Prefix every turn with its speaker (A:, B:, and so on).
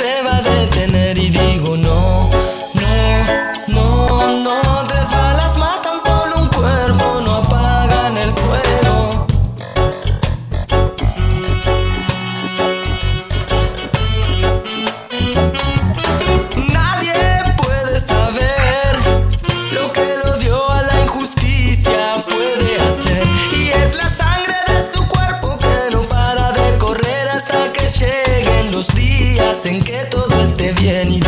A: atreva a detener y digo no, no, no, no. 3 balas matan solo un cuerpo, no apagan el fuego. Nadie puede saber lo que el odio a la injusticia puede hacer, y es la sangre de su cuerpo que no para de correr hasta que lleguen los días en que todo esté bien. Y